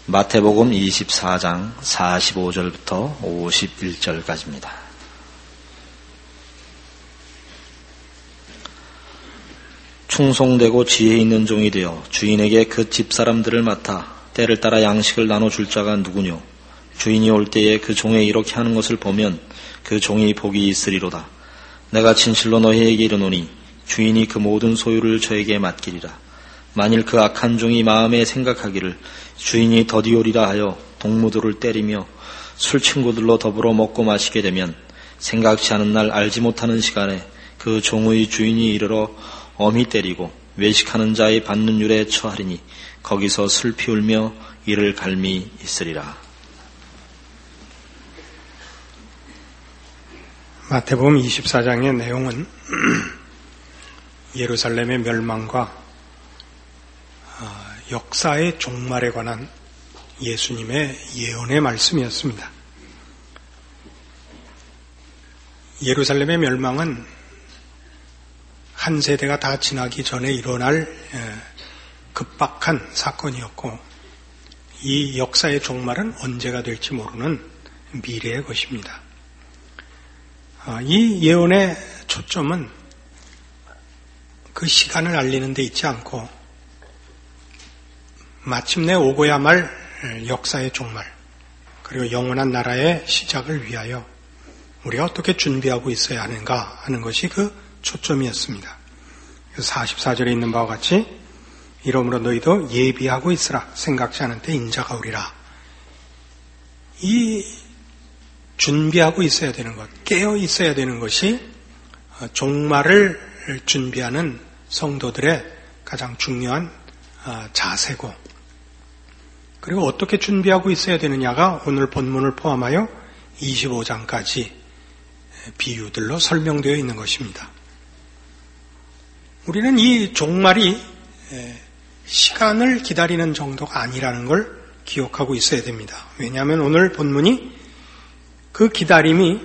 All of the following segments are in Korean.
마태복음 24장 45절부터 51절까지입니다. 충성되고 지혜 있는 종이 되어 주인에게 그 집사람들을 맡아 때를 따라 양식을 나눠줄 자가 누구뇨? 주인이 올 때에 그 종의 이렇게 하는 것을 보면 그 종이 복이 있으리로다. 내가 진실로 너희에게 이르노니 주인이 그 모든 소유를 저에게 맡기리라. 만일 그 악한 종이 마음에 생각하기를 주인이 더디오리라 하여 동무들을 때리며 술 친구들로 더불어 먹고 마시게 되면 생각지 않은 날 알지 못하는 시간에 그 종의 주인이 이르러 엄히 때리고 외식하는 자의 받는 율에 처하리니 거기서 슬피 울며 이를 갈미 있으리라. 마태복음 24장의 내용은 예루살렘의 멸망과 역사의 종말에 관한 예수님의 예언의 말씀이었습니다. 예루살렘의 멸망은 한 세대가 다 지나기 전에 일어날 급박한 사건이었고, 이 역사의 종말은 언제가 될지 모르는 미래의 것입니다. 이 예언의 초점은 그 시간을 알리는 데 있지 않고 마침내 오고야 말 역사의 종말, 그리고 영원한 나라의 시작을 위하여 우리가 어떻게 준비하고 있어야 하는가 하는 것이 그 초점이었습니다. 44절에 있는 바와 같이 이러므로 너희도 예비하고 있으라. 생각지 않은 때 인자가 오리라. 이 준비하고 있어야 되는 것, 깨어 있어야 되는 것이 종말을 준비하는 성도들의 가장 중요한 자세고, 그리고 어떻게 준비하고 있어야 되느냐가 오늘 본문을 포함하여 25장까지 비유들로 설명되어 있는 것입니다. 우리는 이 종말이 시간을 기다리는 정도가 아니라는 걸 기억하고 있어야 됩니다. 왜냐하면 오늘 본문이 그 기다림이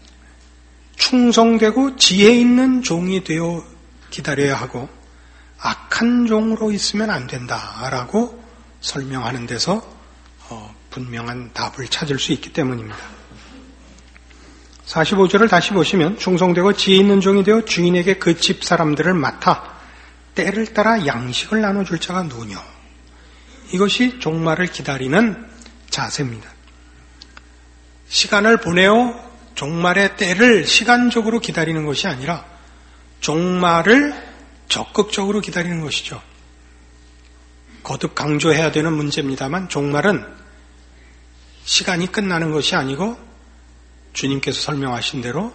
충성되고 지혜 있는 종이 되어 기다려야 하고 악한 종으로 있으면 안 된다라고 설명하는 데서 분명한 답을 찾을 수 있기 때문입니다. 45절을 다시 보시면 충성되고 지혜 있는 종이 되어 주인에게 그 집 사람들을 맡아 때를 따라 양식을 나눠줄 자가 누구뇨? 이것이 종말을 기다리는 자세입니다. 시간을 보내어 종말의 때를 시간적으로 기다리는 것이 아니라 종말을 적극적으로 기다리는 것이죠. 거듭 강조해야 되는 문제입니다만 종말은 시간이 끝나는 것이 아니고 주님께서 설명하신 대로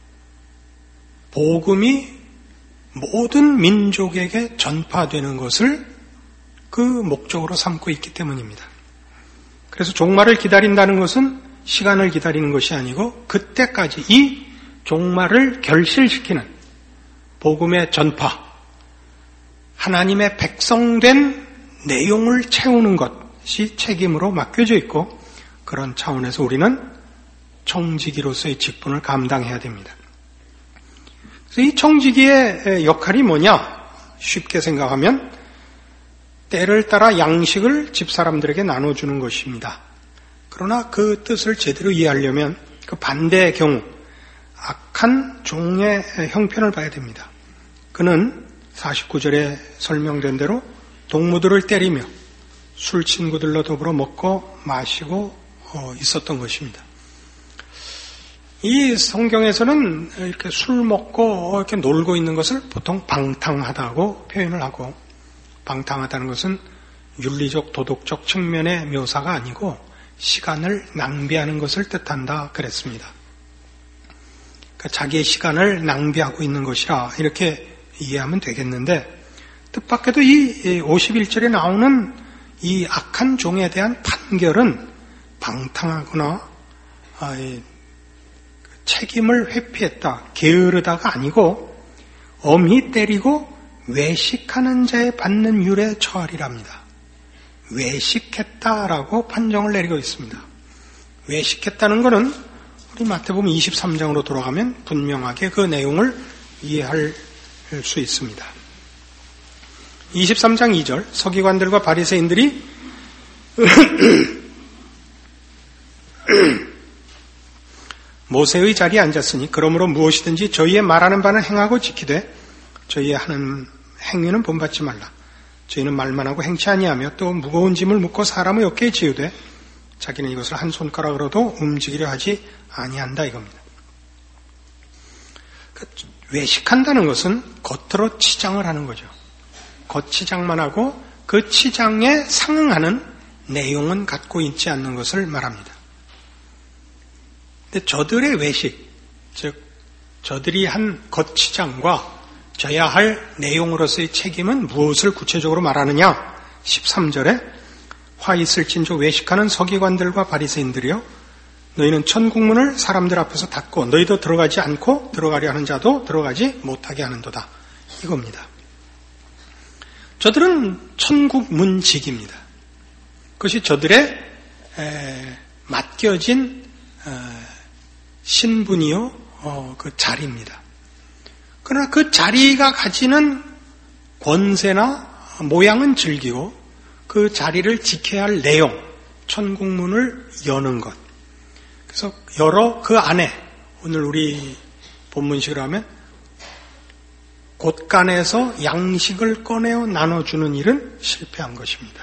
복음이 모든 민족에게 전파되는 것을 그 목적으로 삼고 있기 때문입니다. 그래서 종말을 기다린다는 것은 시간을 기다리는 것이 아니고 그때까지 이 종말을 결실시키는 복음의 전파, 하나님의 백성된 내용을 채우는 것이 책임으로 맡겨져 있고, 그런 차원에서 우리는 청지기로서의 직분을 감당해야 됩니다. 그래서 이 청지기의 역할이 뭐냐? 쉽게 생각하면 때를 따라 양식을 집사람들에게 나눠주는 것입니다. 그러나 그 뜻을 제대로 이해하려면 그 반대의 경우 악한 종의 형편을 봐야 됩니다. 그는 49절에 설명된 대로 동무들을 때리며 술 친구들로 더불어 먹고 마시고 있었던 것입니다. 이 성경에서는 이렇게 술 먹고 이렇게 놀고 있는 것을 보통 방탕하다고 표현을 하고, 방탕하다는 것은 윤리적 도덕적 측면의 묘사가 아니고 시간을 낭비하는 것을 뜻한다 그랬습니다. 그러니까 자기의 시간을 낭비하고 있는 것이라 이렇게 이해하면 되겠는데, 뜻밖에도 이 51절에 나오는 이 악한 종에 대한 판결은 방탕하거나 책임을 회피했다, 게으르다가 아니고 엄히 때리고 외식하는 자의 받는 율에 처하리랍니다. 외식했다라고 판정을 내리고 있습니다. 외식했다는 것은 우리 마태복음 23장으로 돌아가면 분명하게 그 내용을 이해할 수 있습니다. 23장 2절, 서기관들과 바리새인들이 모세의 자리에 앉았으니 그러므로 무엇이든지 저희의 말하는 바는 행하고 지키되 저희의 하는 행위는 본받지 말라. 저희는 말만 하고 행치 아니하며 또 무거운 짐을 묻고 사람의 어깨에 지우되 자기는 이것을 한 손가락으로도 움직이려 하지 아니한다 이겁니다. 외식한다는 것은 겉으로 치장을 하는 거죠. 겉치장만 하고 그 치장에 상응하는 내용은 갖고 있지 않는 것을 말합니다. 근데 저들의 외식, 즉 저들이 한 겉치장과 져야 할 내용으로서의 책임은 무엇을 구체적으로 말하느냐? 13절에 화 있을진저 외식하는 서기관들과 바리새인들이여 너희는 천국문을 사람들 앞에서 닫고 너희도 들어가지 않고 들어가려 하는 자도 들어가지 못하게 하는도다. 이겁니다. 저들은 천국문직입니다. 그것이 저들의 맡겨진 신분이요 그 자리입니다. 그러나 그 자리가 가지는 권세나 모양은 즐기고 그 자리를 지켜야 할 내용, 천국문을 여는 것. 그래서 열어 그 안에 오늘 우리 본문식으로 하면 곳간에서 양식을 꺼내어 나눠주는 일은 실패한 것입니다.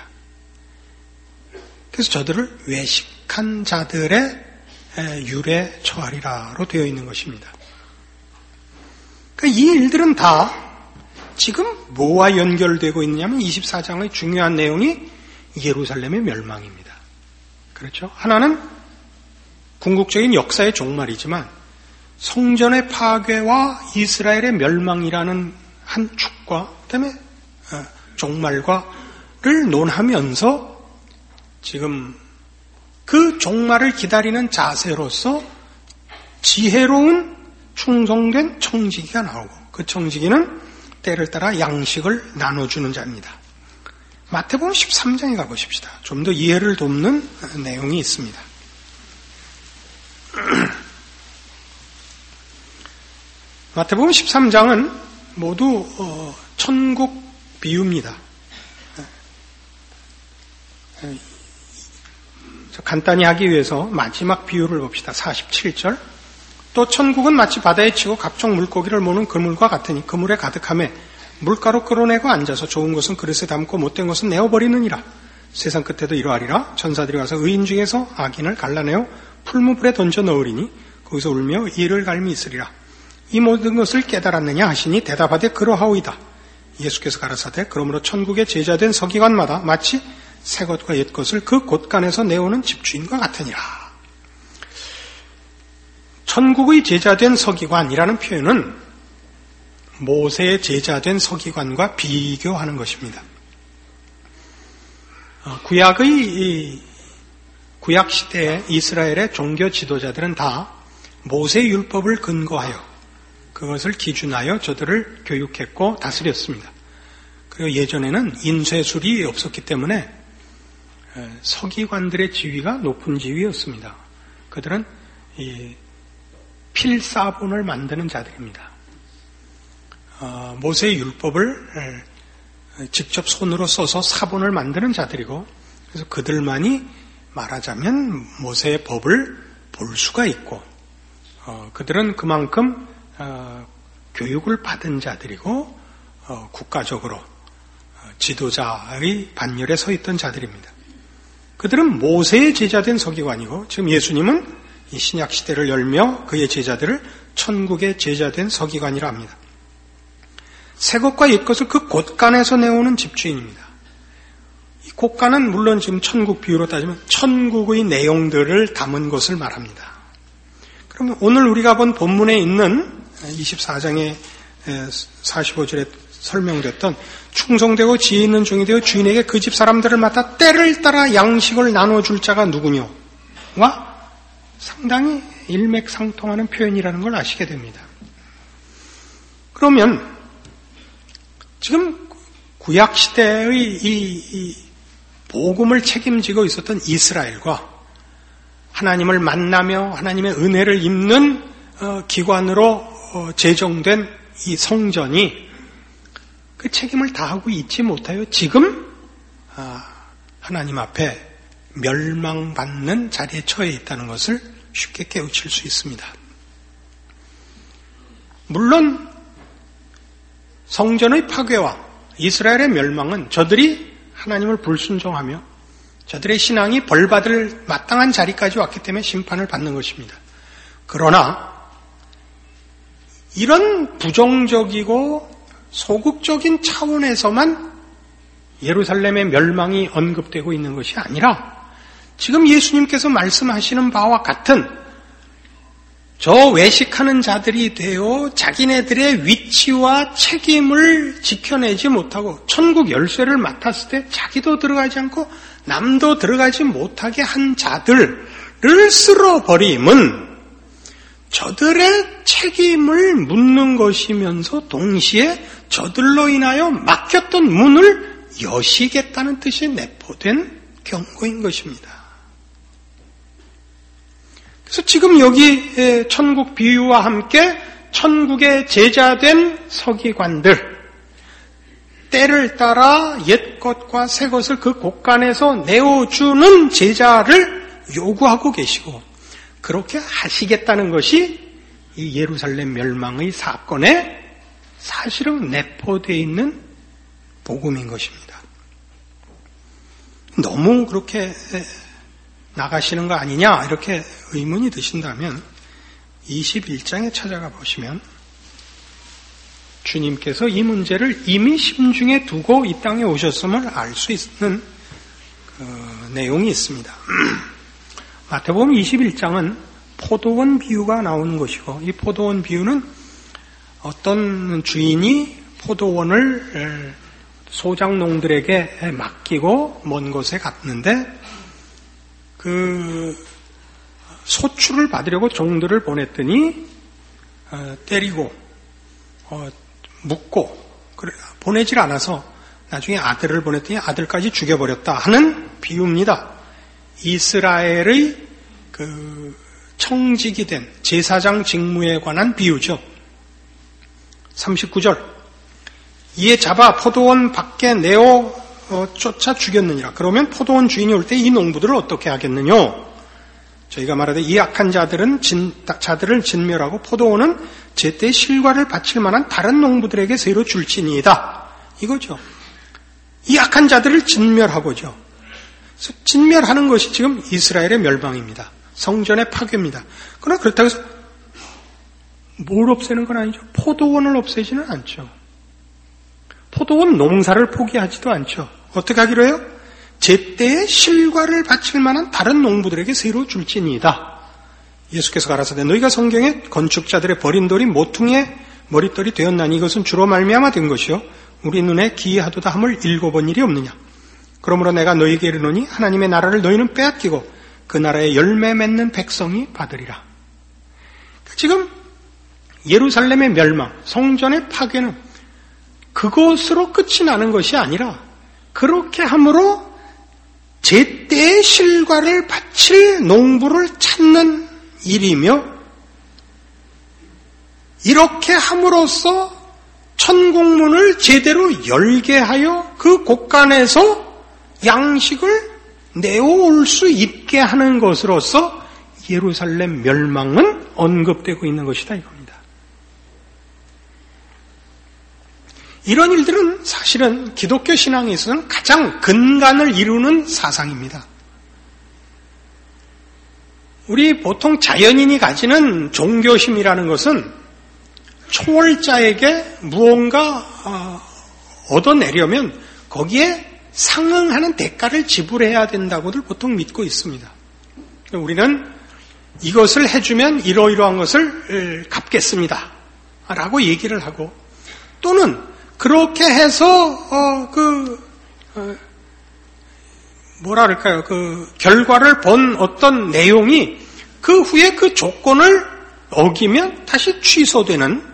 그래서 저들을 외식한 자들의 율에 처하리라로 되어 있는 것입니다. 이 일들은 다 지금 뭐와 연결되고 있느냐면 24장의 중요한 내용이 예루살렘의 멸망입니다. 그렇죠? 하나는 궁극적인 역사의 종말이지만 성전의 파괴와 이스라엘의 멸망이라는 한 축과 그다음에 종말과를 논하면서 지금 그 종말을 기다리는 자세로서 지혜로운 충성된 청지기가 나오고 그 청지기는 때를 따라 양식을 나눠주는 자입니다. 마태복음 13장에 가보십시다. 좀 더 이해를 돕는 내용이 있습니다. 마태복음 13장은 모두 천국 비유입니다. 간단히 하기 위해서 마지막 비유를 봅시다. 47절. 또 천국은 마치 바다에 치고 각종 물고기를 모는 그물과 같으니 그물에 가득하며 물가로 끌어내고 앉아서 좋은 것은 그릇에 담고 못된 것은 내어버리느니라. 세상 끝에도 이러하리라. 천사들이 와서 의인 중에서 악인을 갈라내어 풀무불에 던져 넣으리니 거기서 울며 이를 갈미 있으리라. 이 모든 것을 깨달았느냐 하시니 대답하되 그러하오이다. 예수께서 가라사대 그러므로 천국의 제자된 서기관마다 마치 새 것과 옛 것을 그 곳간에서 내오는 집주인과 같으니라. 천국의 제자된 서기관이라는 표현은 모세의 제자된 서기관과 비교하는 것입니다. 구약 시대의 이스라엘의 종교 지도자들은 다 모세의 율법을 근거하여 그것을 기준하여 저들을 교육했고 다스렸습니다. 그리고 예전에는 인쇄술이 없었기 때문에 서기관들의 지위가 높은 지위였습니다. 그들은 필사본을 만드는 자들입니다. 모세의 율법을 직접 손으로 써서 사본을 만드는 자들이고 그래서 그들만이 말하자면 모세의 법을 볼 수가 있고 그들은 그만큼 교육을 받은 자들이고 국가적으로 지도자의 반열에 서 있던 자들입니다. 그들은 모세의 제자된 서기관이고 지금 예수님은 이 신약 시대를 열며 그의 제자들을 천국의 제자된 서기관이라 합니다. 새 것과 옛 것을 그 곳간에서 내오는 집주인입니다. 이 곳간은 물론 지금 천국 비유로 따지면 천국의 내용들을 담은 것을 말합니다. 그러면 오늘 우리가 본 본문에 있는 24장의 45절에 설명됐던 충성되고 지혜 있는 종이 되어 주인에게 그 집 사람들을 맡아 때를 따라 양식을 나눠줄 자가 누구뇨와 상당히 일맥상통하는 표현이라는 걸 아시게 됩니다. 그러면 지금 구약시대의 이 복음을 책임지고 있었던 이스라엘과 하나님을 만나며 하나님의 은혜를 입는 기관으로 제정된 이 성전이 그 책임을 다하고 있지 못하여 지금 하나님 앞에 멸망받는 자리에 처해 있다는 것을 쉽게 깨우칠 수 있습니다. 물론 성전의 파괴와 이스라엘의 멸망은 저들이 하나님을 불순종하며 저들의 신앙이 벌받을 마땅한 자리까지 왔기 때문에 심판을 받는 것입니다. 그러나 이런 부정적이고 소극적인 차원에서만 예루살렘의 멸망이 언급되고 있는 것이 아니라 지금 예수님께서 말씀하시는 바와 같은 저 외식하는 자들이 되어 자기네들의 위치와 책임을 지켜내지 못하고 천국 열쇠를 맡았을 때 자기도 들어가지 않고 남도 들어가지 못하게 한 자들을 쓸어버림은 저들의 책임을 묻는 것이면서 동시에 저들로 인하여 막혔던 문을 여시겠다는 뜻이 내포된 경고인 것입니다. 그래서 지금 여기 천국 비유와 함께 천국의 제자된 서기관들, 때를 따라 옛 것과 새 것을 그 곳간에서 내어주는 제자를 요구하고 계시고 그렇게 하시겠다는 것이 이 예루살렘 멸망의 사건에 사실은 내포되어 있는 복음인 것입니다. 너무 그렇게 나가시는 거 아니냐 이렇게 의문이 드신다면 21장에 찾아가 보시면 주님께서 이 문제를 이미 심중에 두고 이 땅에 오셨음을 알 수 있는 내용이 있습니다. 마태복음 21장은 포도원 비유가 나오는 것이고 이 포도원 비유는 어떤 주인이 포도원을 소작농들에게 맡기고 먼 곳에 갔는데 그 소출을 받으려고 종들을 보냈더니 때리고 묻고 보내질 않아서 나중에 아들을 보냈더니 아들까지 죽여버렸다 하는 비유입니다. 이스라엘의 그 청직이 된 제사장 직무에 관한 비유죠. 39절 이에 잡아 포도원 밖에 내어 쫓아 죽였느니라. 그러면 포도원 주인이 올 때 이 농부들을 어떻게 하겠느냐? 저희가 말하되 이 악한 자들을 진멸하고 포도원은 제때 실과를 바칠 만한 다른 농부들에게 새로 줄지니이다. 이거죠. 이 악한 자들을 진멸하고죠. 그래서 진멸하는 것이 지금 이스라엘의 멸망입니다. 성전의 파괴입니다. 그러나 그렇다고 해서 뭘 없애는 건 아니죠. 포도원을 없애지는 않죠. 포도원 농사를 포기하지도 않죠. 어떻게 하기로 해요? 제때에 실과를 바칠 만한 다른 농부들에게 새로 줄지니이다. 예수께서 가라사대 너희가 성경에 건축자들의 버린 돌이 모퉁이의 머릿돌이 되었나니 이것은 주로 말미암아 된 것이요 우리 눈에 기이하도다 함을 읽어본 일이 없느냐. 그러므로 내가 너희에게 이르노니 하나님의 나라를 너희는 빼앗기고 그 나라에 열매 맺는 백성이 받으리라. 지금 예루살렘의 멸망, 성전의 파괴는 그것으로 끝이 나는 것이 아니라 그렇게 함으로 제때의 실과를 바칠 농부를 찾는 일이며 이렇게 함으로써 천국문을 제대로 열게 하여 그 곳간에서 양식을 내어올 수 있게 하는 것으로서 예루살렘 멸망은 언급되고 있는 것이다 이겁니다. 이런 일들은 사실은 기독교 신앙에 있어서는 가장 근간을 이루는 사상입니다. 우리 보통 자연인이 가지는 종교심이라는 것은 초월자에게 무언가 얻어내려면 거기에 상응하는 대가를 지불해야 된다고들 보통 믿고 있습니다. 우리는 이것을 해주면 이러이러한 것을 갚겠습니다 라고 얘기를 하고 또는 그렇게 해서 뭐라 그럴까요? 그 결과를 본 어떤 내용이 그 후에 그 조건을 어기면 다시 취소되는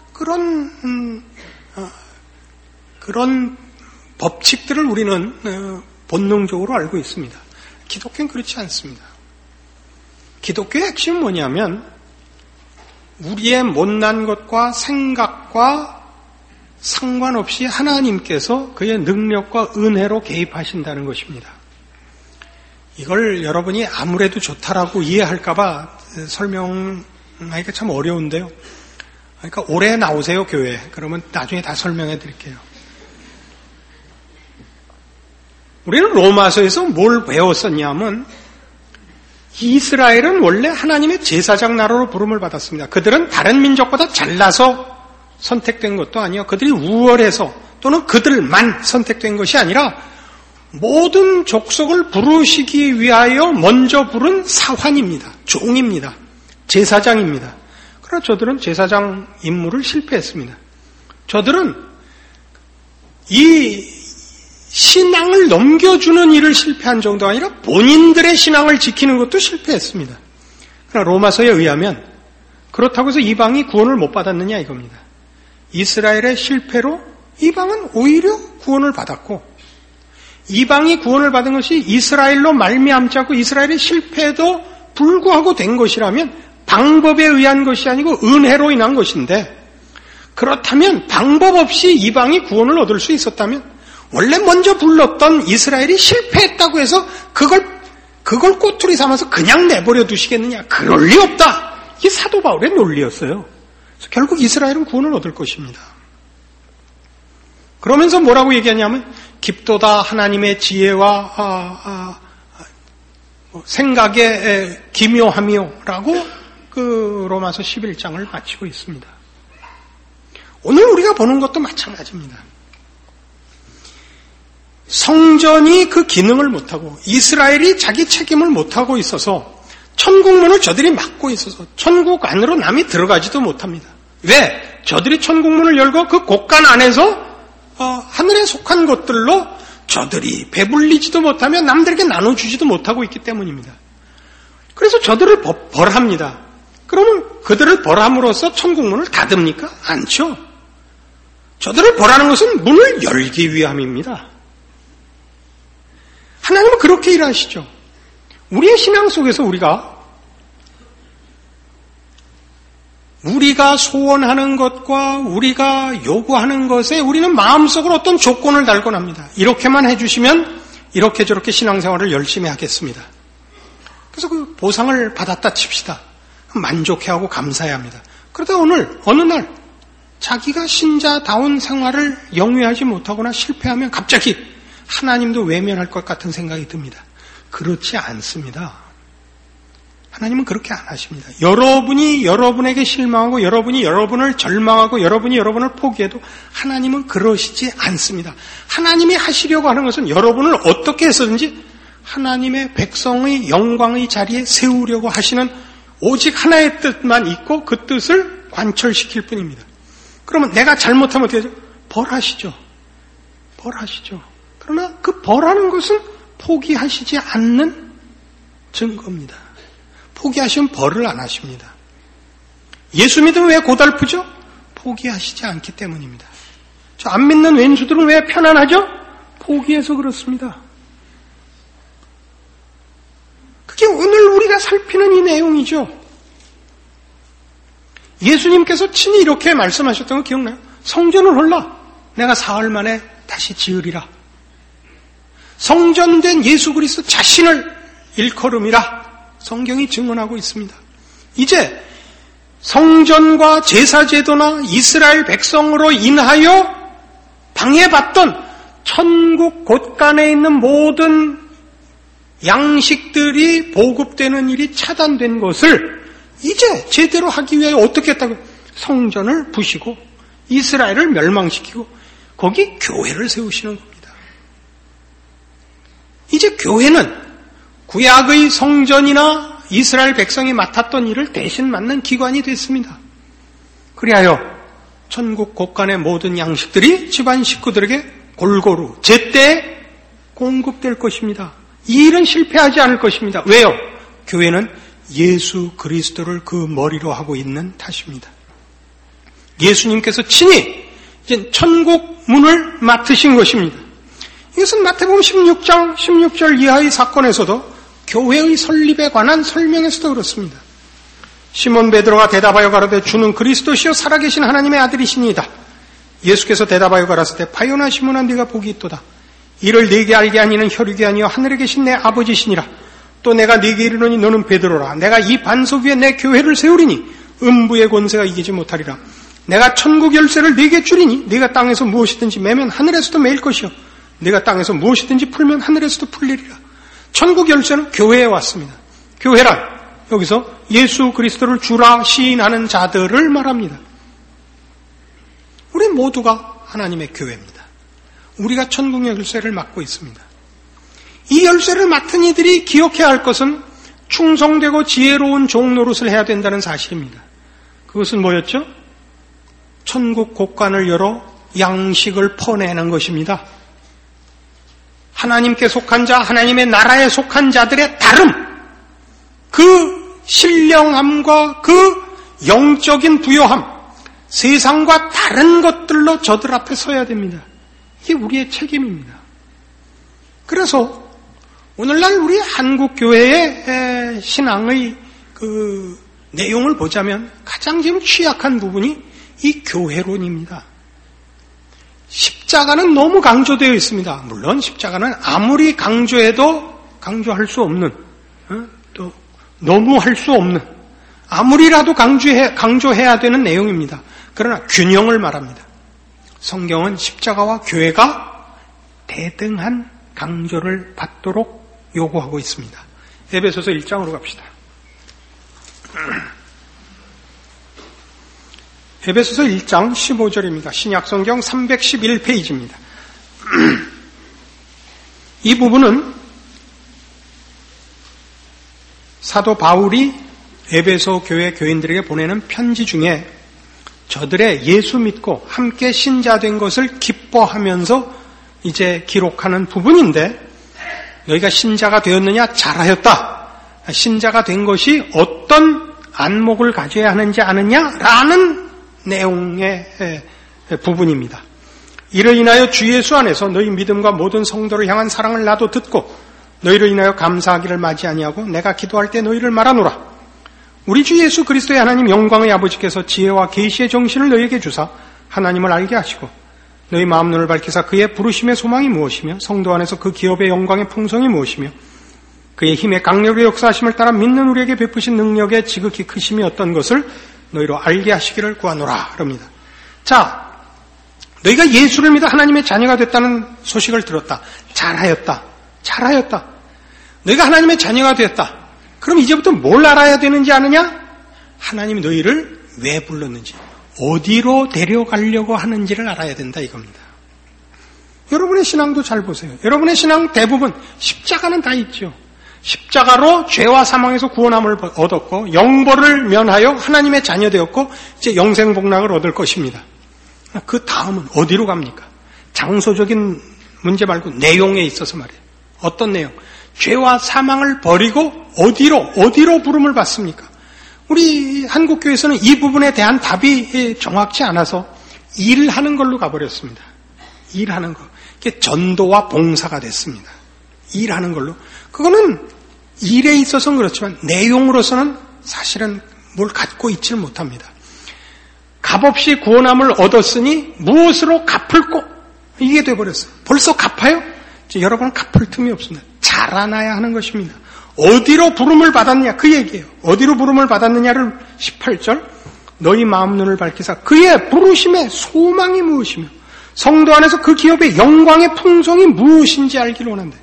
그런 법칙들을 우리는 본능적으로 알고 있습니다. 기독교는 그렇지 않습니다. 기독교의 핵심은 뭐냐면 우리의 못난 것과 생각과 상관없이 하나님께서 그의 능력과 은혜로 개입하신다는 것입니다. 이걸 여러분이 아무래도 좋다라고 이해할까봐 설명하기가 참 어려운데요. 그러니까 올해 나오세요, 교회. 그러면 나중에 다 설명해 드릴게요. 우리는 로마서에서 뭘 배웠었냐면 이스라엘은 원래 하나님의 제사장 나라로 부름을 받았습니다. 그들은 다른 민족보다 잘나서 선택된 것도 아니요. 그들이 우월해서 또는 그들만 선택된 것이 아니라 모든 족속을 부르시기 위하여 먼저 부른 사환입니다. 종입니다. 제사장입니다. 그러나 저들은 제사장 임무를 실패했습니다. 저들은 이 신앙을 넘겨주는 일을 실패한 정도가 아니라 본인들의 신앙을 지키는 것도 실패했습니다. 그러나 로마서에 의하면 그렇다고 해서 이방이 구원을 못 받았느냐 이겁니다. 이스라엘의 실패로 이방은 오히려 구원을 받았고 이방이 구원을 받은 것이 이스라엘로 말미암지 않고 이스라엘의 실패에도 불구하고 된 것이라면 방법에 의한 것이 아니고 은혜로 인한 것인데 그렇다면 방법 없이 이방이 구원을 얻을 수 있었다면 원래 먼저 불렀던 이스라엘이 실패했다고 해서 그걸 꼬투리 삼아서 그냥 내버려 두시겠느냐? 그럴 리 없다. 이게 사도 바울의 논리였어요. 그래서 결국 이스라엘은 구원을 얻을 것입니다. 그러면서 뭐라고 얘기하냐면 깊도다 하나님의 지혜와 생각의 기묘함이요라고 그 로마서 11장을 마치고 있습니다. 오늘 우리가 보는 것도 마찬가지입니다. 성전이 그 기능을 못하고 이스라엘이 자기 책임을 못하고 있어서 천국문을 저들이 막고 있어서 천국 안으로 남이 들어가지도 못합니다. 왜? 저들이 천국문을 열고 그 곳간 안에서 하늘에 속한 것들로 저들이 배불리지도 못하며 남들에게 나눠주지도 못하고 있기 때문입니다. 그래서 저들을 벌합니다. 그러면 그들을 벌함으로써 천국문을 닫습니까? 않죠. 저들을 벌하는 것은 문을 열기 위함입니다. 하나님은 그렇게 일하시죠. 우리의 신앙 속에서 우리가 소원하는 것과 우리가 요구하는 것에 우리는 마음속으로 어떤 조건을 달곤 합니다. 이렇게만 해주시면 이렇게 저렇게 신앙생활을 열심히 하겠습니다. 그래서 그 보상을 받았다 칩시다. 만족해하고 감사해야 합니다. 그러다 어느 날 자기가 신자다운 생활을 영위하지 못하거나 실패하면 갑자기 하나님도 외면할 것 같은 생각이 듭니다. 그렇지 않습니다. 하나님은 그렇게 안 하십니다. 여러분이 여러분에게 실망하고 여러분이 여러분을 절망하고 여러분이 여러분을 포기해도 하나님은 그러시지 않습니다. 하나님이 하시려고 하는 것은 여러분을 어떻게 해서든지 하나님의 백성의 영광의 자리에 세우려고 하시는 오직 하나의 뜻만 있고 그 뜻을 관철시킬 뿐입니다. 그러면 내가 잘못하면 어떻게 하죠? 벌하시죠. 그러나 그 벌하는 것은 포기하시지 않는 증거입니다. 포기하시면 벌을 안 하십니다. 예수 믿으면 왜 고달프죠? 포기하시지 않기 때문입니다. 저 안 믿는 왼수들은 왜 편안하죠? 포기해서 그렇습니다. 그게 오늘 우리가 살피는 이 내용이죠. 예수님께서 친히 이렇게 말씀하셨던 거 기억나요? 성전을 홀라 내가 사흘 만에 다시 지으리라. 성전된 예수 그리스도 자신을 일컬음이라 성경이 증언하고 있습니다. 이제 성전과 제사제도나 이스라엘 백성으로 인하여 방해받던 천국 곳간에 있는 모든 양식들이 보급되는 일이 차단된 것을 이제 제대로 하기 위해 어떻게 했다고? 성전을 부시고 이스라엘을 멸망시키고 거기 교회를 세우시는 겁니다. 이제 교회는 구약의 성전이나 이스라엘 백성이 맡았던 일을 대신 맡는 기관이 됐습니다. 그리하여 천국 곳간의 모든 양식들이 집안 식구들에게 골고루 제때에 공급될 것입니다. 이 일은 실패하지 않을 것입니다. 왜요? 교회는 예수 그리스도를 그 머리로 하고 있는 탓입니다. 예수님께서 친히 이제 천국 문을 맡으신 것입니다. 이것은 마태복음 16장 16절 이하의 사건에서도 교회의 설립에 관한 설명에서도 그렇습니다. 시몬 베드로가 대답하여 가로되 주는 그리스도시요 살아계신 하나님의 아들이시니이다. 예수께서 대답하여 가라사대 바요나 시몬아 네가 복이 있도다. 이를 네게 알게 하니는 혈육이 아니요 하늘에 계신 내 아버지시니라. 또 내가 네게 이르노니 너는 베드로라. 내가 이 반석 위에 내 교회를 세우리니 음부의 권세가 이기지 못하리라. 내가 천국 열쇠를 네게 주리니 네가 땅에서 무엇이든지 매면 하늘에서도 매일 것이요 네가 땅에서 무엇이든지 풀면 하늘에서도 풀리리라. 천국 열쇠는 교회에 왔습니다. 교회란 여기서 예수 그리스도를 주라 시인하는 자들을 말합니다. 우리 모두가 하나님의 교회입니다. 우리가 천국 열쇠를 맡고 있습니다. 이 열쇠를 맡은 이들이 기억해야 할 것은 충성되고 지혜로운 종 노릇을 해야 된다는 사실입니다. 그것은 뭐였죠? 천국 곳간을 열어 양식을 퍼내는 것입니다. 하나님께 속한 자, 하나님의 나라에 속한 자들의 다름, 그 신령함과 그 영적인 부요함, 세상과 다른 것들로 저들 앞에 서야 됩니다. 이게 우리의 책임입니다. 그래서 오늘날 우리 한국교회의 신앙의 그 내용을 보자면 가장 지금 취약한 부분이 이 교회론입니다. 십자가는 너무 강조되어 있습니다. 물론 십자가는 아무리 강조해도 강조할 수 없는, 또 너무 할 수 없는, 아무리라도 강조해야 되는 내용입니다. 그러나 균형을 말합니다. 성경은 십자가와 교회가 대등한 강조를 받도록 요구하고 있습니다. 에베소서 1장으로 갑시다. 에베소서 1장 15절입니다. 신약성경 311페이지입니다. 이 부분은 사도 바울이 에베소 교회 교인들에게 보내는 편지 중에 저들의 예수 믿고 함께 신자된 것을 기뻐하면서 이제 기록하는 부분인데, 너희가 신자가 되었느냐? 잘하였다. 신자가 된 것이 어떤 안목을 가져야 하는지 아느냐라는 내용의 부분입니다. 이를 인하여 주 예수 안에서 너희 믿음과 모든 성도를 향한 사랑을 나도 듣고 너희를 인하여 감사하기를 마지 아니하고 내가 기도할 때 너희를 말하노라. 우리 주 예수 그리스도의 하나님 영광의 아버지께서 지혜와 계시의 정신을 너희에게 주사 하나님을 알게 하시고 너희 마음 눈을 밝히사 그의 부르심의 소망이 무엇이며 성도 안에서 그 기업의 영광의 풍성이 무엇이며 그의 힘의 강력의 역사하심을 따라 믿는 우리에게 베푸신 능력의 지극히 크심이 어떤 것을 너희로 알게 하시기를 구하노라. 그럽니다. 자, 너희가 예수를 믿어 하나님의 자녀가 됐다는 소식을 들었다. 잘하였다. 잘하였다. 너희가 하나님의 자녀가 되었다. 그럼 이제부터 뭘 알아야 되는지 아느냐? 하나님이 너희를 왜 불렀는지, 어디로 데려가려고 하는지를 알아야 된다 이겁니다. 여러분의 신앙도 잘 보세요. 여러분의 신앙 대부분 십자가는 다 있죠. 십자가로 죄와 사망에서 구원함을 얻었고 영벌을 면하여 하나님의 자녀 되었고 이제 영생복락을 얻을 것입니다. 그 다음은 어디로 갑니까? 장소적인 문제 말고 내용에 있어서 말이에요. 어떤 내용? 죄와 사망을 버리고 어디로 부름을 받습니까? 우리 한국교회에서는 이 부분에 대한 답이 정확치 않아서 일하는 걸로 가버렸습니다. 일하는 거. 이게 전도와 봉사가 됐습니다. 일하는 걸로. 그거는 일에 있어서는 그렇지만 내용으로서는 사실은 뭘 갖고 있지를 못합니다. 값없이 구원함을 얻었으니 무엇으로 갚을꼬? 이게 돼버렸어요. 벌써 갚아요? 여러분은 갚을 틈이 없습니다. 자라나야 하는 것입니다. 어디로 부름을 받았냐? 그 얘기예요. 어디로 부름을 받았느냐를 18절 너희 마음 눈을 밝히사 그의 부르심의 소망이 무엇이며 성도 안에서 그 기업의 영광의 풍성이 무엇인지 알기를 원한다.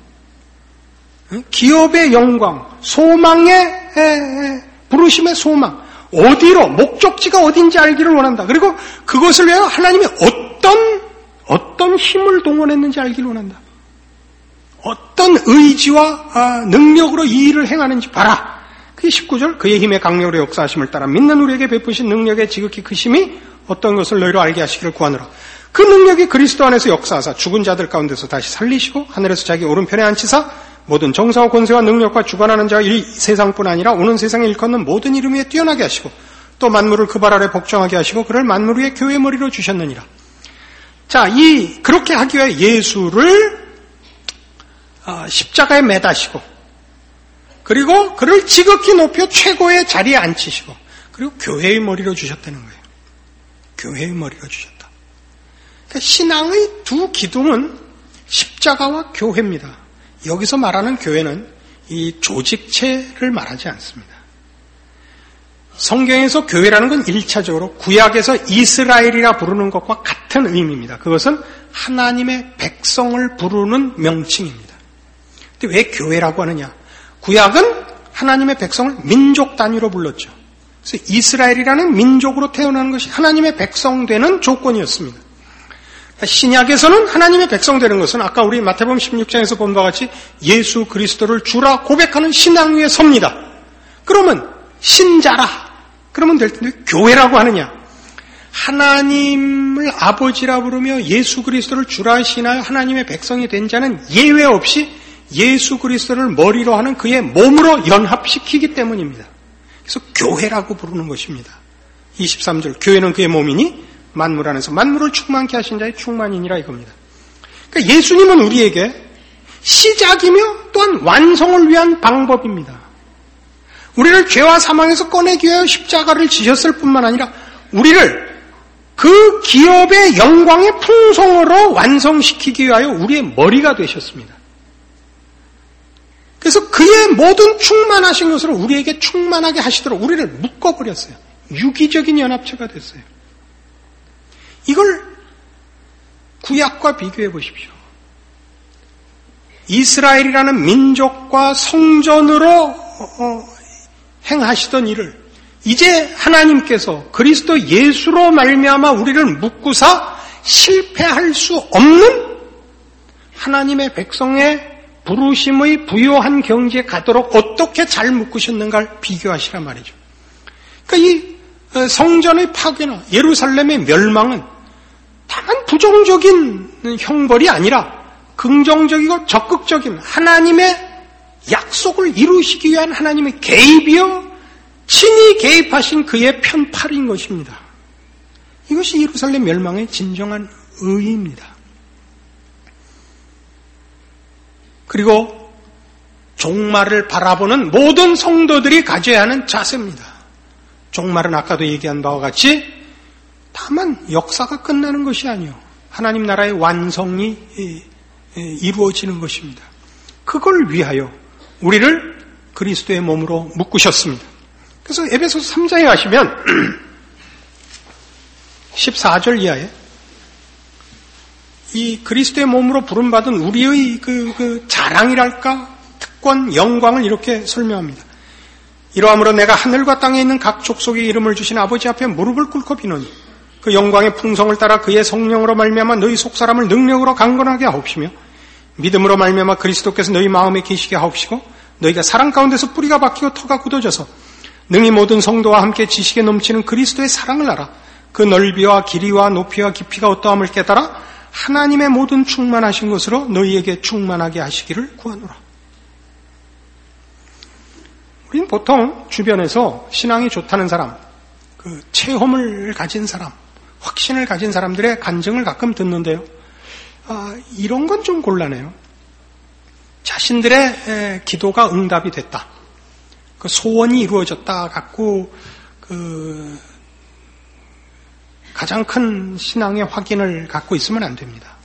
기업의 영광, 소망의 부르심의 소망, 어디로, 목적지가 어딘지 알기를 원한다. 그리고 그것을 위하여 하나님이 어떤 힘을 동원했는지 알기를 원한다. 어떤 의지와 능력으로 이 일을 행하는지 봐라. 그게 19절 그의 힘의 강력으로 역사하심을 따라 믿는 우리에게 베푸신 능력의 지극히 크심이 어떤 것을 너희로 알게 하시기를 구하노라. 그 능력이 그리스도 안에서 역사하사 죽은 자들 가운데서 다시 살리시고 하늘에서 자기 오른편에 앉히사 모든 정사와 권세와 능력과 주관하는 자와 이 세상뿐 아니라 오는 세상에 일컫는 모든 이름 위에 뛰어나게 하시고 또 만물을 그 발 아래 복종하게 하시고 그를 만물 위에 교회의 머리로 주셨느니라. 자, 그렇게 하기 위해 예수를 십자가에 매다시고 그리고 그를 지극히 높여 최고의 자리에 앉히시고 그리고 교회의 머리로 주셨다는 거예요. 교회의 머리로 주셨다. 그러니까 신앙의 두 기둥은 십자가와 교회입니다. 여기서 말하는 교회는 이 조직체를 말하지 않습니다. 성경에서 교회라는 건 1차적으로 구약에서 이스라엘이라 부르는 것과 같은 의미입니다. 그것은 하나님의 백성을 부르는 명칭입니다. 근데 왜 교회라고 하느냐? 구약은 하나님의 백성을 민족 단위로 불렀죠. 그래서 이스라엘이라는 민족으로 태어나는 것이 하나님의 백성 되는 조건이었습니다. 신약에서는 하나님의 백성 되는 것은 아까 우리 마태복음 16장에서 본 바와 같이 예수 그리스도를 주라 고백하는 신앙 위에 섭니다. 그러면 신자라 그러면 될 텐데 교회라고 하느냐? 하나님을 아버지라 부르며 예수 그리스도를 주라 신하여 하나님의 백성이 된 자는 예외 없이 예수 그리스도를 머리로 하는 그의 몸으로 연합시키기 때문입니다. 그래서 교회라고 부르는 것입니다. 23절 교회는 그의 몸이니 만물 안에서 만물을 충만케 하신 자의 충만이니라 이겁니다. 그러니까 예수님은 우리에게 시작이며 또한 완성을 위한 방법입니다. 우리를 죄와 사망에서 꺼내기 위하여 십자가를 지셨을 뿐만 아니라 우리를 그 기업의 영광의 풍성으로 완성시키기 위하여 우리의 머리가 되셨습니다. 그래서 그의 모든 충만하신 것으로 우리에게 충만하게 하시도록 우리를 묶어버렸어요. 유기적인 연합체가 됐어요. 이걸 구약과 비교해 보십시오. 이스라엘이라는 민족과 성전으로 행하시던 일을 이제 하나님께서 그리스도 예수로 말미암아 우리를 묶으사 실패할 수 없는 하나님의 백성의 부르심의 부요한 경지에 가도록 어떻게 잘 묶으셨는가를 비교하시란 말이죠. 그러니까 이 성전의 파괴나 예루살렘의 멸망은 다만 부정적인 형벌이 아니라 긍정적이고 적극적인 하나님의 약속을 이루시기 위한 하나님의 개입이요 친히 개입하신 그의 편팔인 것입니다. 이것이 예루살렘 멸망의 진정한 의의입니다. 그리고 종말을 바라보는 모든 성도들이 가져야 하는 자세입니다. 종말은 아까도 얘기한 바와 같이 다만 역사가 끝나는 것이 아니요 하나님 나라의 완성이 이루어지는 것입니다. 그걸 위하여 우리를 그리스도의 몸으로 묶으셨습니다. 그래서 에베소서 3장에 가시면 14절 이하에 이 그리스도의 몸으로 부름받은 우리의 그 자랑이랄까 특권, 영광을 이렇게 설명합니다. 이러함으로 내가 하늘과 땅에 있는 각 족속의 이름을 주신 아버지 앞에 무릎을 꿇고 비노니 그 영광의 풍성을 따라 그의 성령으로 말미암아 너희 속사람을 능력으로 강건하게 하옵시며 믿음으로 말미암아 그리스도께서 너희 마음에 계시게 하옵시고 너희가 사랑 가운데서 뿌리가 박히고 터가 굳어져서 능히 모든 성도와 함께 지식에 넘치는 그리스도의 사랑을 알아 그 넓이와 길이와 높이와 깊이가 어떠함을 깨달아 하나님의 모든 충만하신 것으로 너희에게 충만하게 하시기를 구하노라. 우리는 보통 주변에서 신앙이 좋다는 사람, 그 체험을 가진 사람, 확신을 가진 사람들의 간증을 가끔 듣는데요. 이런 건 좀 곤란해요. 자신들의 기도가 응답이 됐다. 그 소원이 이루어졌다 갖고 가장 큰 신앙의 확인을 갖고 있으면 안 됩니다.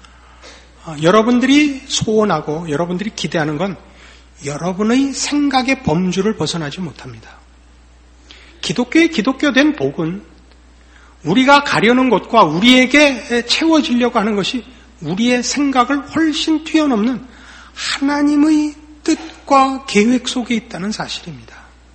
여러분들이 소원하고 여러분들이 기대하는 건 여러분의 생각의 범주를 벗어나지 못합니다. 기독교의 기독교된 복은 우리가 가려는 것과 우리에게 채워지려고 하는 것이 우리의 생각을 훨씬 뛰어넘는 하나님의 뜻과 계획 속에 있다는 사실입니다.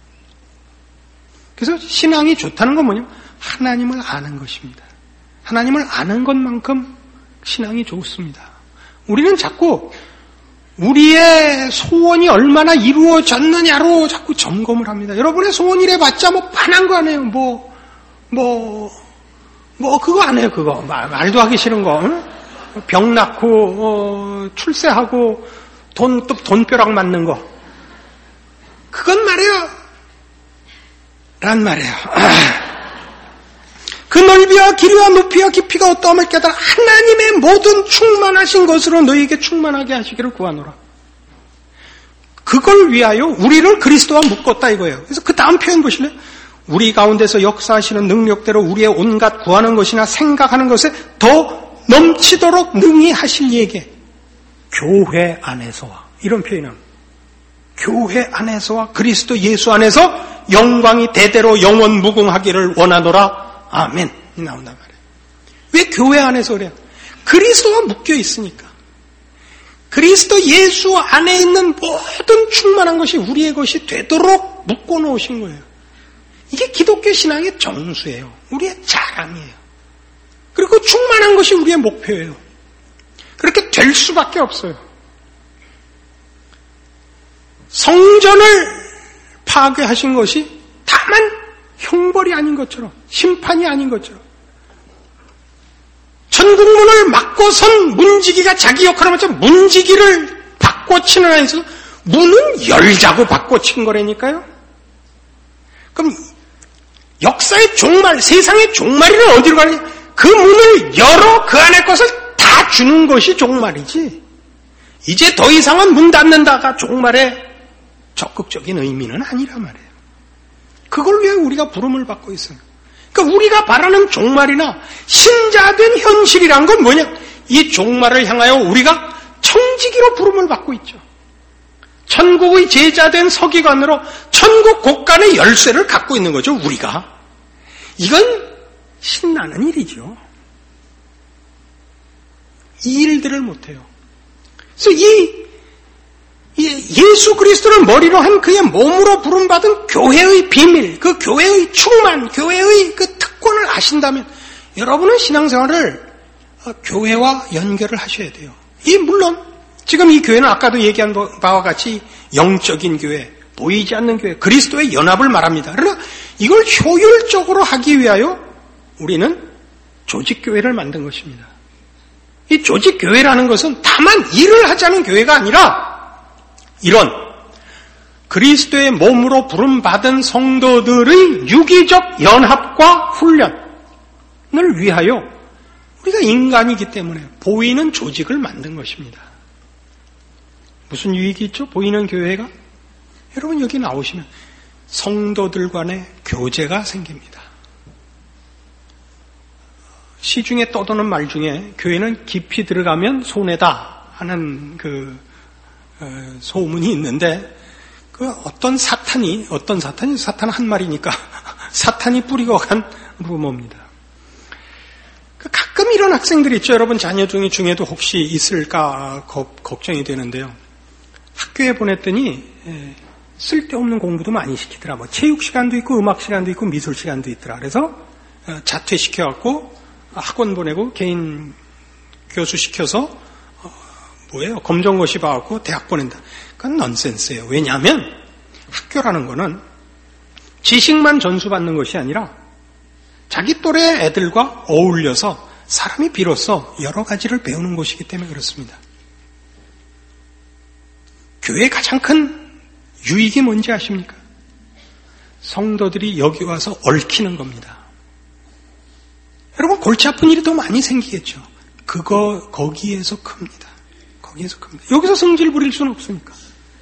그래서 신앙이 좋다는 건 뭐냐면 하나님을 아는 것입니다. 하나님을 아는 것만큼 신앙이 좋습니다. 우리는 자꾸 우리의 소원이 얼마나 이루어졌느냐로 자꾸 점검을 합니다. 여러분의 소원이 이래봤자 뻔한 거 아니에요. 그거 안 해요. 그거 말도 하기 싫은 거. 응? 병 낳고 출세하고 돈벼락 맞는 거. 그건 말이에요. 란 말이에요. 그 넓이와 길이와 높이와 깊이가 어떠함을 깨달아 하나님의 모든 충만하신 것으로 너희에게 충만하게 하시기를 구하노라. 그걸 위하여 우리를 그리스도와 묶었다 이거예요. 그래서 그 다음 표현 보실래요? 우리 가운데서 역사하시는 능력대로 우리의 온갖 구하는 것이나 생각하는 것에 더 넘치도록 능히 하실 이에게 교회 안에서와 이런 표현은 교회 안에서와 그리스도 예수 안에서 영광이 대대로 영원 무궁하기를 원하노라. 아멘. 이 나온단 말이에요. 왜 교회 안에서 그래요? 그리스도와 묶여 있으니까. 그리스도 예수 안에 있는 모든 충만한 것이 우리의 것이 되도록 묶어 놓으신 거예요. 이게 기독교 신앙의 정수예요. 우리의 자랑이에요. 그리고 충만한 것이 우리의 목표예요. 그렇게 될 수밖에 없어요. 성전을 파괴하신 것이 다만 형벌이 아닌 것처럼, 심판이 아닌 것처럼, 천국문을 막고 선 문지기가 자기 역할을 마쳐 문지기를 바꿔치는 안에서 문은 열자고 바꿔친 거라니까요. 그럼 역사의 종말, 세상의 종말이는 어디로 가느냐? 그 문을 열어 그 안에 것을 다 주는 것이 종말이지. 이제 더 이상은 문 닫는다가 종말의 적극적인 의미는 아니란 말이에요. 그걸 위해 우리가 부름을 받고 있어요. 그러니까 우리가 바라는 종말이나 신자된 현실이란 건 뭐냐? 이 종말을 향하여 우리가 청지기로 부름을 받고 있죠. 천국의 제자된 서기관으로 천국 곳간의 열쇠를 갖고 있는 거죠, 우리가. 이건 신나는 일이죠. 이 일들을 못해요. 그래서 예수 그리스도를 머리로 한 그의 몸으로 부름받은 교회의 비밀, 그 교회의 충만, 교회의 그 특권을 아신다면 여러분은 신앙생활을 교회와 연결을 하셔야 돼요. 물론 지금 이 교회는 아까도 얘기한 바와 같이 영적인 교회, 보이지 않는 교회, 그리스도의 연합을 말합니다. 그러나 이걸 효율적으로 하기 위하여 우리는 조직교회를 만든 것입니다. 이 조직교회라는 것은 다만 일을 하자는 교회가 아니라 이런 그리스도의 몸으로 부름받은 성도들의 유기적 연합과 훈련을 위하여 우리가 인간이기 때문에 보이는 조직을 만든 것입니다. 무슨 유익이 있죠? 보이는 교회가? 여러분 여기 나오시면 성도들 간의 교제가 생깁니다. 시중에 떠도는 말 중에 교회는 깊이 들어가면 손해다 하는 소문이 있는데 어떤 사탄이 사탄 한 말이니까 사탄이 뿌리고 간 루머입니다. 가끔 이런 학생들이 있죠. 여러분 자녀 중에도 혹시 있을까 걱정이 되는데요. 학교에 보냈더니 쓸데없는 공부도 많이 시키더라. 체육 시간도 있고 음악 시간도 있고 미술 시간도 있더라. 그래서 자퇴시켜갖고 학원 보내고 개인 교수 시켜서 검정고시 봐갖고 대학 보낸다. 그건 넌센스예요. 왜냐하면 학교라는 거는 지식만 전수받는 것이 아니라 자기 또래 애들과 어울려서 사람이 비로소 여러 가지를 배우는 곳이기 때문에 그렇습니다. 교회의 가장 큰 유익이 뭔지 아십니까? 성도들이 여기 와서 얽히는 겁니다. 여러분 골치 아픈 일이 더 많이 생기겠죠. 거기에서 큽니다. 거기에서 큽니다. 여기서 성질 부릴 수는 없으니까.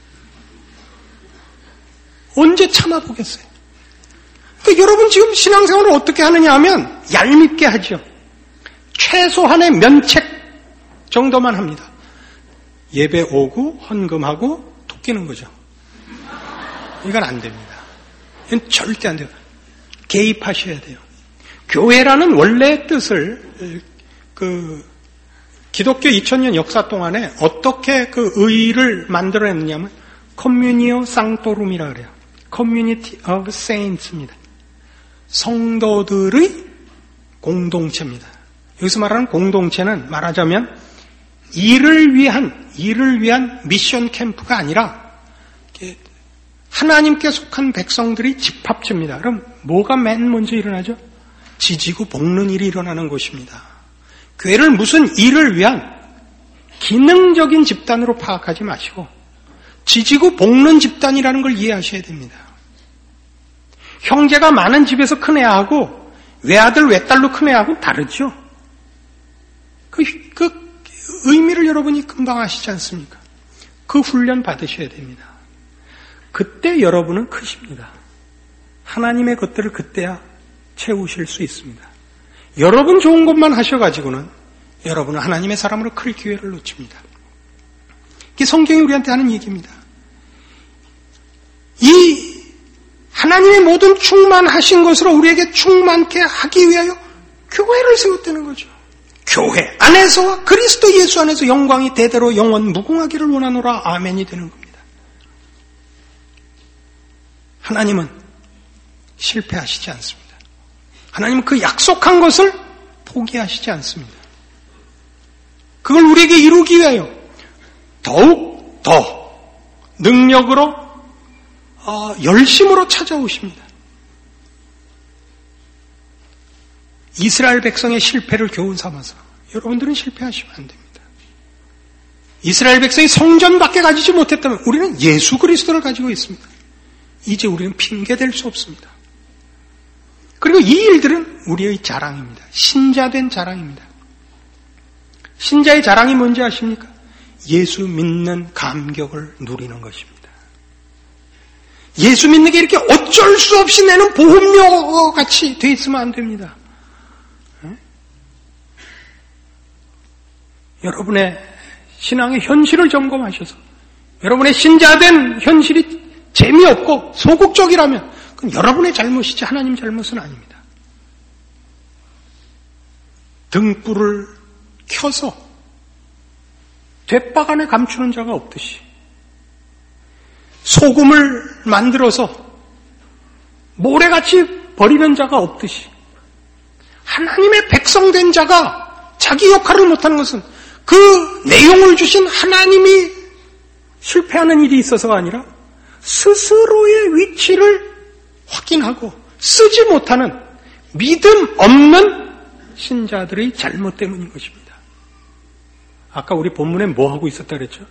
언제 참아보겠어요? 그러니까 여러분 지금 신앙생활을 어떻게 하느냐 하면 얄밉게 하죠. 최소한의 면책 정도만 합니다. 예배 오고 헌금하고 톡 끼는 거죠. 이건 안 됩니다. 이건 절대 안 돼요. 개입하셔야 돼요. 교회라는 원래의 뜻을 기독교 2000년 역사 동안에 어떻게 그 의를 만들어냈느냐면 커뮤니오 상토룸이라 그래요. 커뮤니티 오브 세인트입니다. 성도들의 공동체입니다. 여기서 말하는 공동체는 말하자면 일을 위한 미션 캠프가 아니라 하나님께 속한 백성들이 집합체입니다. 그럼 뭐가 맨 먼저 일어나죠? 지지고 볶는 일이 일어나는 것입니다. 교회를 무슨 일을 위한 기능적인 집단으로 파악하지 마시고 지지고 볶는 집단이라는 걸 이해하셔야 됩니다. 형제가 많은 집에서 큰 애하고 외아들 외딸로 큰 애하고 다르죠. 그 의미를 여러분이 금방 아시지 않습니까? 그 훈련 받으셔야 됩니다. 그때 여러분은 크십니다. 하나님의 것들을 그때야 채우실 수 있습니다. 여러분 좋은 것만 하셔가지고는 여러분은 하나님의 사람으로 클 기회를 놓칩니다. 이게 성경이 우리한테 하는 얘기입니다. 하나님의 모든 충만하신 것으로 우리에게 충만케 하기 위하여 교회를 세웠다는 거죠. 교회 안에서 그리스도 예수 안에서 영광이 대대로 영원 무궁하기를 원하노라. 아멘이 되는 겁니다. 하나님은 실패하시지 않습니다. 하나님은 그 약속한 것을 포기하시지 않습니다. 그걸 우리에게 이루기 위하여 더욱 더 능력으로 열심으로 찾아오십니다. 이스라엘 백성의 실패를 교훈 삼아서 여러분들은 실패하시면 안 됩니다. 이스라엘 백성이 성전밖에 가지지 못했다면 우리는 예수 그리스도를 가지고 있습니다. 이제 우리는 핑계댈 수 없습니다. 그리고 이 일들은 우리의 자랑입니다. 신자된 자랑입니다. 신자의 자랑이 뭔지 아십니까? 예수 믿는 감격을 누리는 것입니다. 예수 믿는 게 이렇게 어쩔 수 없이 내는 보험료 같이 돼 있으면 안 됩니다. 여러분의 신앙의 현실을 점검하셔서 여러분의 신자된 현실이 재미없고 소극적이라면 그건 여러분의 잘못이지 하나님 잘못은 아닙니다. 등불을 켜서 돛바간에 감추는 자가 없듯이 소금을 만들어서 모래같이 버리는 자가 없듯이 하나님의 백성된 자가 자기 역할을 못하는 것은 그 내용을 주신 하나님이 실패하는 일이 있어서가 아니라 스스로의 위치를 확인하고 쓰지 못하는 믿음 없는 신자들의 잘못 때문인 것입니다. 아까 우리 본문에 뭐 하고 있었다 그랬죠?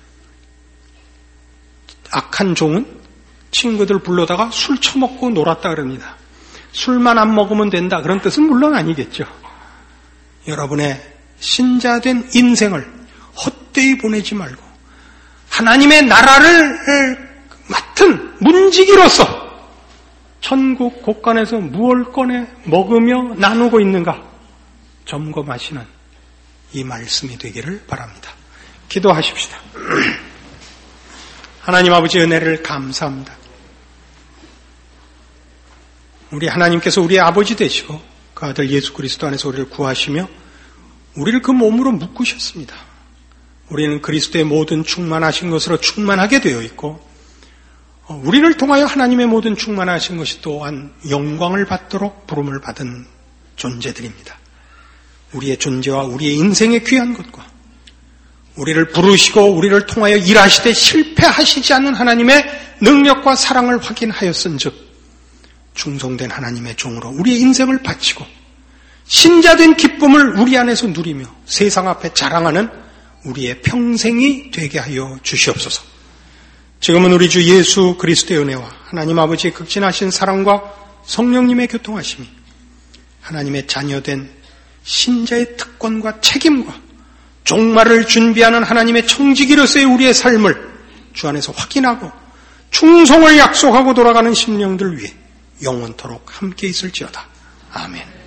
악한 종은 친구들 불러다가 술 처먹고 놀았다 그럽니다. 술만 안 먹으면 된다 그런 뜻은 물론 아니겠죠. 여러분의 신자된 인생을 헛되이 보내지 말고 하나님의 나라를 맡은 문지기로서 천국 곳간에서 무엇을 꺼내 먹으며 나누고 있는가 점검하시는 이 말씀이 되기를 바랍니다. 기도하십시다. 하나님 아버지 은혜를 감사합니다. 우리 하나님께서 우리의 아버지 되시고 그 아들 예수 그리스도 안에서 우리를 구하시며 우리를 그 몸으로 묶으셨습니다. 우리는 그리스도의 모든 충만하신 것으로 충만하게 되어 있고 우리를 통하여 하나님의 모든 충만하신 것이 또한 영광을 받도록 부름을 받은 존재들입니다. 우리의 존재와 우리의 인생의 귀한 것과 우리를 부르시고 우리를 통하여 일하시되 실패하시지 않는 하나님의 능력과 사랑을 확인하였은즉 충성된 하나님의 종으로 우리의 인생을 바치고 신자된 기쁨을 우리 안에서 누리며 세상 앞에 자랑하는 우리의 평생이 되게 하여 주시옵소서. 지금은 우리 주 예수 그리스도의 은혜와 하나님 아버지의 극진하신 사랑과 성령님의 교통하심이 하나님의 자녀된 신자의 특권과 책임과 종말을 준비하는 하나님의 청지기로서의 우리의 삶을 주 안에서 확인하고 충성을 약속하고 돌아가는 심령들 위해 영원토록 함께 있을지어다. 아멘.